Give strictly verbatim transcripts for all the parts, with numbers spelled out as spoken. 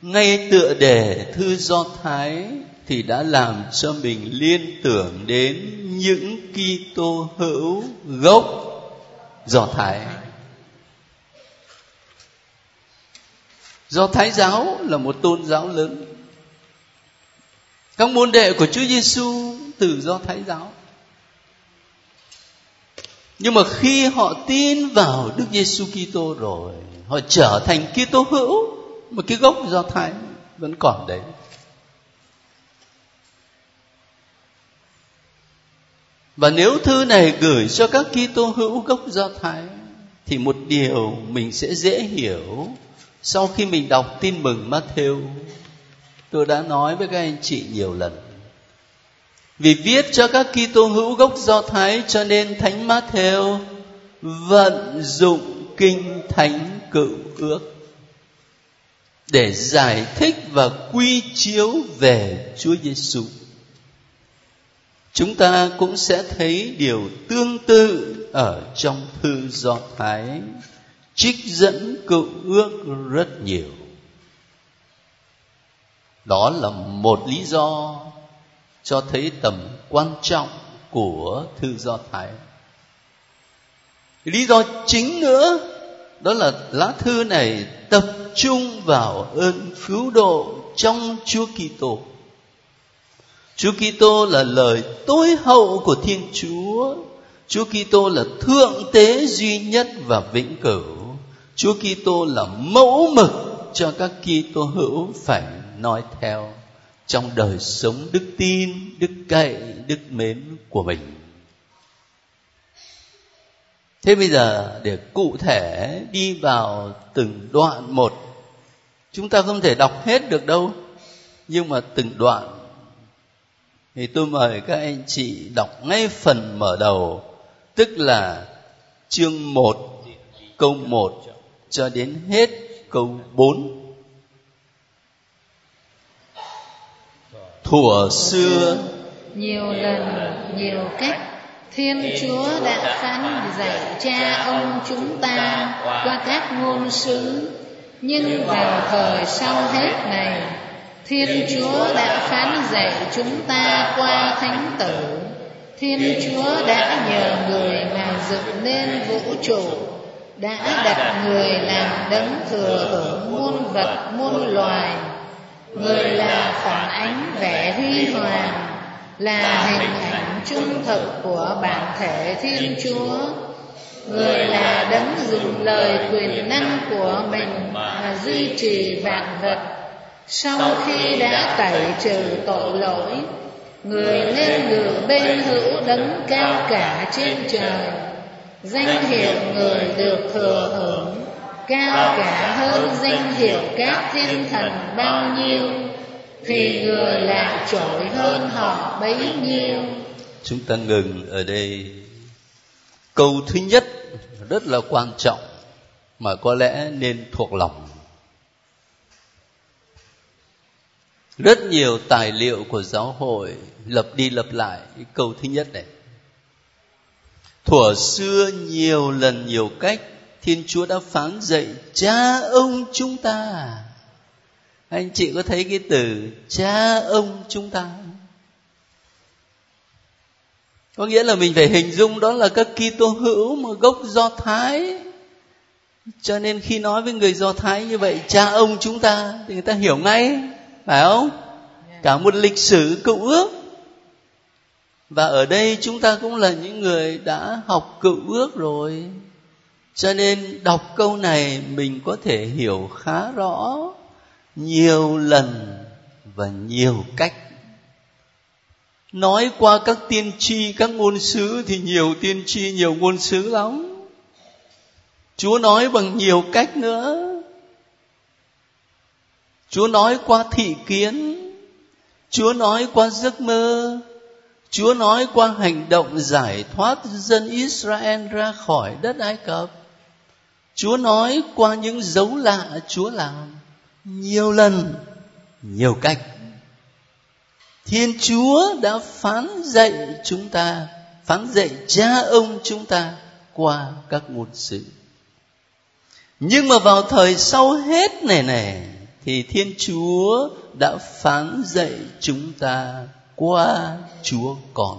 Ngay tựa đề thư Do Thái thì đã làm cho mình liên tưởng đến những Kitô hữu gốc Do Thái. Do Thái giáo là một tôn giáo lớn. Các môn đệ của Chúa Giêsu từ Do Thái giáo. Nhưng mà khi họ tin vào Đức Giêsu Kitô rồi, họ trở thành Kitô hữu, mà cái gốc Do Thái vẫn còn đấy. Và nếu thư này gửi cho các Kitô hữu gốc Do Thái thì một điều mình sẽ dễ hiểu sau khi mình đọc Tin mừng Matthew. Tôi đã nói với các anh chị nhiều lần. Vì viết cho các Kitô hữu gốc Do Thái cho nên Thánh Matthew vận dụng kinh thánh Cựu Ước để giải thích và quy chiếu về Chúa Giêsu. Chúng ta cũng sẽ thấy điều tương tự ở trong thư Do Thái, trích dẫn Cựu Ước rất nhiều. Đó là một lý do cho thấy tầm quan trọng của thư Do Thái. Lý do chính nữa đó là lá thư này tập trung vào ơn cứu độ trong Chúa Kitô. Chúa Kitô là lời tối hậu của Thiên Chúa. Chúa Kitô là thượng tế duy nhất và vĩnh cửu. Chúa Kitô là mẫu mực cho các Kitô hữu phải nói theo trong đời sống đức tin, đức cậy, đức mến của mình. Thế bây giờ để cụ thể đi vào từng đoạn một, chúng ta không thể đọc hết được đâu, nhưng mà từng đoạn thì tôi mời các anh chị đọc ngay phần mở đầu, tức là chương một, câu một cho đến hết câu bốn. Thuở xưa, nhiều lần, nhiều cách, Thiên Chúa đã phán dạy cha ông chúng ta qua các ngôn sứ. Nhưng vào thời sau hết này, Thiên Chúa đã phán dạy chúng ta qua Thánh Tử. Thiên Chúa đã nhờ người mà dựng nên vũ trụ, đã đặt người làm đấng thừa hưởng muôn vật muôn loài. Người là phản ánh vẻ huy hoàng, là hình ảnh trung thực của bản thể Thiên Chúa. Người là đấng dùng lời quyền năng của mình mà duy trì vạn vật. Sau khi đã tẩy trừ tội lỗi, người lên ngự bên hữu đấng cao cả trên trời. Danh hiệu người được thừa hưởng cao cả hơn danh hiệu các thiên thần bao nhiêu, thì người lại trội hơn họ bấy nhiêu. Chúng ta ngừng ở đây. Câu thứ nhất rất là quan trọng mà có lẽ nên thuộc lòng. Rất nhiều tài liệu của giáo hội lặp đi lặp lại cái câu thứ nhất này. Thuở xưa nhiều lần nhiều cách, Thiên Chúa đã phán dạy cha ông chúng ta. Anh chị có thấy cái từ cha ông chúng ta? Có nghĩa là mình phải hình dung đó là các Kitô hữu mà gốc Do Thái. Cho nên khi nói với người Do Thái như vậy, cha ông chúng ta, thì người ta hiểu ngay, phải không? Cả một lịch sử Cựu Ước. Và ở đây chúng ta cũng là những người đã học Cựu Ước rồi. Cho nên đọc câu này mình có thể hiểu khá rõ nhiều lần và nhiều cách. Nói qua các tiên tri, các ngôn sứ thì nhiều tiên tri, nhiều ngôn sứ lắm. Chúa nói bằng nhiều cách nữa. Chúa nói qua thị kiến, Chúa nói qua giấc mơ, Chúa nói qua hành động giải thoát dân Israel ra khỏi đất Ai Cập. Chúa nói qua những dấu lạ Chúa làm nhiều lần, nhiều cách. Thiên Chúa đã phán dạy chúng ta, phán dạy cha ông chúng ta qua các ngôn sứ. Nhưng mà vào thời sau hết này này, thì Thiên Chúa đã phán dạy chúng ta qua Chúa Con.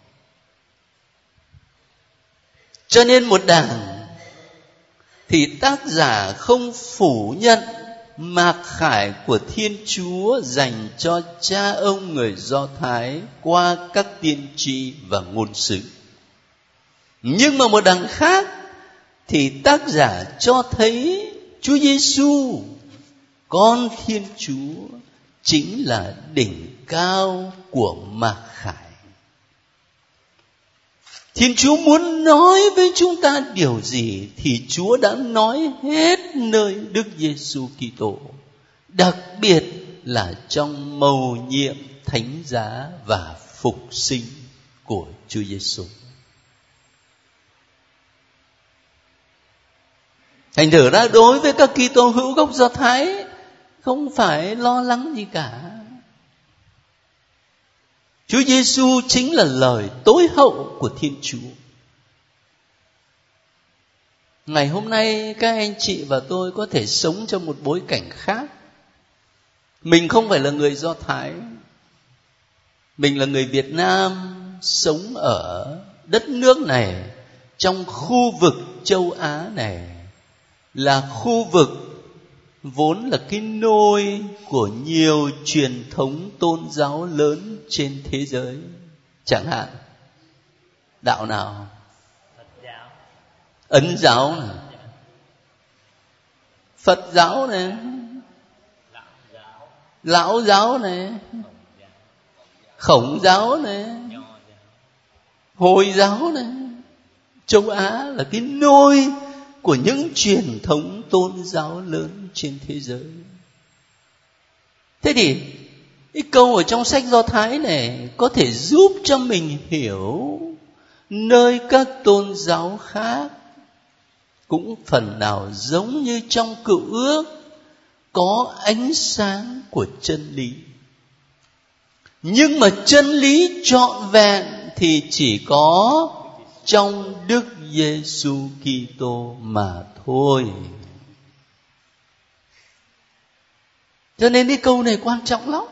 Cho nên một đằng thì tác giả không phủ nhận mặc khải của Thiên Chúa dành cho cha ông người Do Thái qua các tiên tri và ngôn sứ. Nhưng mà một đằng khác thì tác giả cho thấy Chúa Giêsu, con Thiên Chúa, chính là đỉnh cao của mặc khải. Thiên Chúa muốn nói với chúng ta điều gì thì Chúa đã nói hết nơi Đức Giêsu Kitô, đặc biệt là trong mầu nhiệm thánh giá và phục sinh của Chúa Giêsu. Thành thử ra đối với các Kitô hữu gốc Do Thái không phải lo lắng gì cả. Chúa Giêsu chính là lời tối hậu của Thiên Chúa. Ngày hôm nay các anh chị và tôi có thể sống trong một bối cảnh khác. Mình không phải là người Do Thái. Mình là người Việt Nam sống ở đất nước này, trong khu vực châu Á này, là khu vực vốn là cái nôi của nhiều truyền thống tôn giáo lớn trên thế giới. Chẳng hạn đạo nào? Ấn giáo này, Phật giáo này, Lão giáo này, Khổng giáo này, Hồi giáo này. Châu Á là cái nôi của những truyền thống tôn giáo lớn trên thế giới. Thế thì cái câu ở trong sách Do Thái này có thể giúp cho mình hiểu nơi các tôn giáo khác cũng phần nào giống như trong Cựu Ước, có ánh sáng của chân lý. Nhưng mà chân lý trọn vẹn thì chỉ có trong Đức Giêsu Kitô mà thôi. Cho nên cái câu này quan trọng lắm.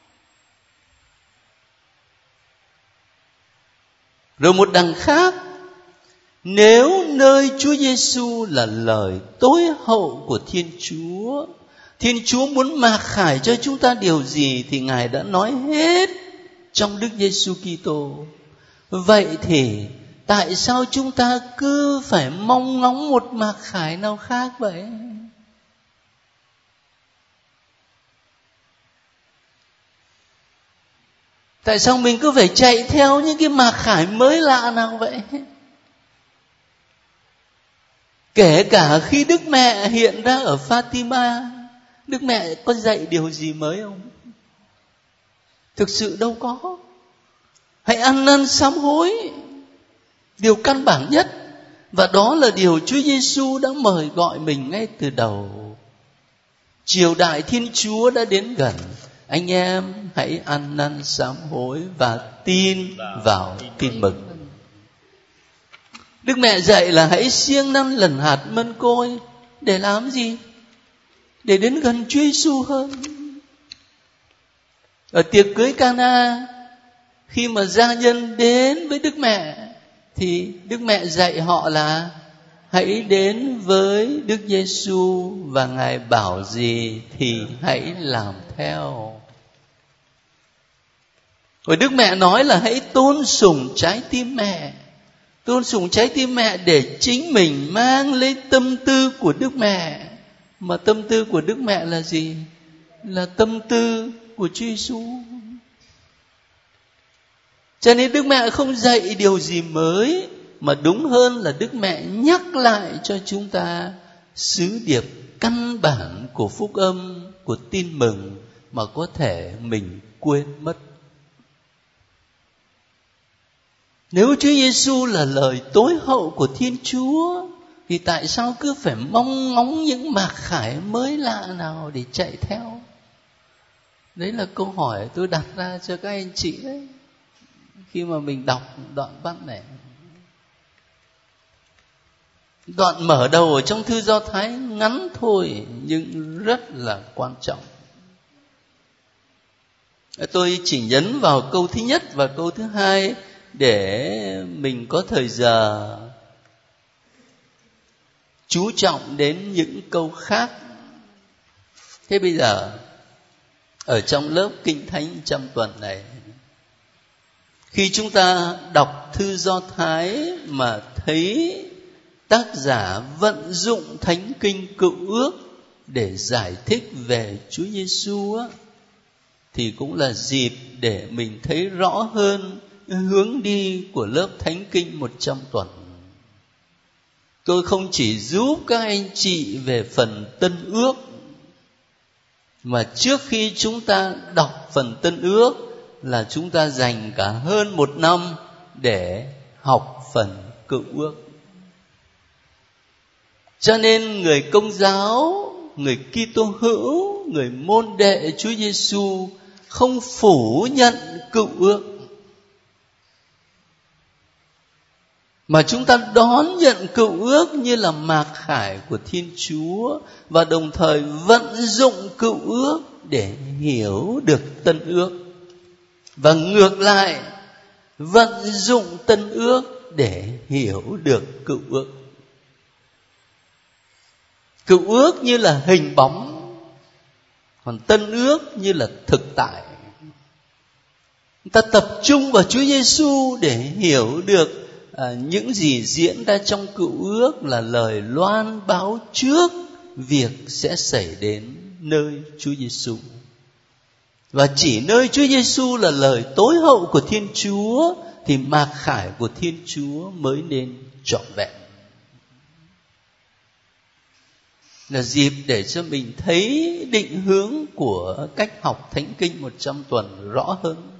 Rồi một đằng khác, nếu nơi Chúa Giêsu là lời tối hậu của Thiên Chúa, Thiên Chúa muốn mặc khải cho chúng ta điều gì thì Ngài đã nói hết trong Đức Giêsu Kitô. Vậy thì tại sao chúng ta cứ phải mong ngóng một mặc khải nào khác vậy? Tại sao mình cứ phải chạy theo những cái mặc khải mới lạ nào vậy? Kể cả khi Đức Mẹ hiện ra ở Fatima, Đức Mẹ có dạy điều gì mới không? Thực sự đâu có. Hãy ăn năn sám hối, điều căn bản nhất, và đó là điều Chúa Giêsu đã mời gọi mình ngay từ đầu. Triều đại Thiên Chúa đã đến gần, anh em hãy ăn năn sám hối và tin vào tin mừng. Đức Mẹ dạy là hãy siêng năng lần hạt mân côi. Để làm gì? Để đến gần Chúa Giêsu hơn. Ở tiệc cưới Cana, khi mà gia nhân đến với Đức Mẹ thì Đức Mẹ dạy họ là hãy đến với Đức Giêsu và Ngài bảo gì thì hãy làm theo. Rồi Đức Mẹ nói là hãy tôn sùng trái tim mẹ. Tôn sùng trái tim mẹ để chính mình mang lấy tâm tư của Đức Mẹ. Mà tâm tư của Đức Mẹ là gì? Là tâm tư của Chúa Giêsu. Cho nên Đức Mẹ không dạy điều gì mới, mà đúng hơn là Đức Mẹ nhắc lại cho chúng ta sứ điệp căn bản của phúc âm, của tin mừng mà có thể mình quên mất. Nếu Chúa Giêsu là lời tối hậu của Thiên Chúa thì tại sao cứ phải mong ngóng những mặc khải mới lạ nào để chạy theo? Đấy là câu hỏi tôi đặt ra cho các anh chị đấy, khi mà mình đọc đoạn văn này. Đoạn mở đầu ở trong thư Do Thái ngắn thôi nhưng rất là quan trọng. Tôi chỉ nhấn vào câu thứ nhất và câu thứ hai để mình có thời giờ chú trọng đến những câu khác. Thế bây giờ ở trong lớp Kinh Thánh trăm tuần này, khi chúng ta đọc thư Do Thái mà thấy tác giả vận dụng Thánh Kinh Cựu Ước để giải thích về Chúa Giêsu á, thì cũng là dịp để mình thấy rõ hơn hướng đi của lớp Thánh Kinh một trăm tuần. Tôi không chỉ giúp các anh chị về phần Tân Ước, mà trước khi chúng ta đọc phần Tân Ước là chúng ta dành cả hơn một năm để học phần Cựu Ước. Cho nên người Công giáo, người Kitô hữu, người môn đệ Chúa Giêsu không phủ nhận Cựu Ước, mà chúng ta đón nhận Cựu Ước như là mạc khải của Thiên Chúa, và đồng thời vận dụng Cựu Ước để hiểu được Tân Ước, và ngược lại vận dụng Tân Ước để hiểu được Cựu Ước. Cựu Ước như là hình bóng, còn Tân Ước như là thực tại. Ta tập trung vào Chúa Giêsu để hiểu được à, những gì diễn ra trong Cựu Ước là lời loan báo trước việc sẽ xảy đến nơi Chúa Giêsu. Và chỉ nơi Chúa Giêsu là lời tối hậu của Thiên Chúa thì mạc khải của Thiên Chúa mới nên trọn vẹn. Là dịp để cho mình thấy định hướng của cách học Thánh Kinh một trăm tuần rõ hơn.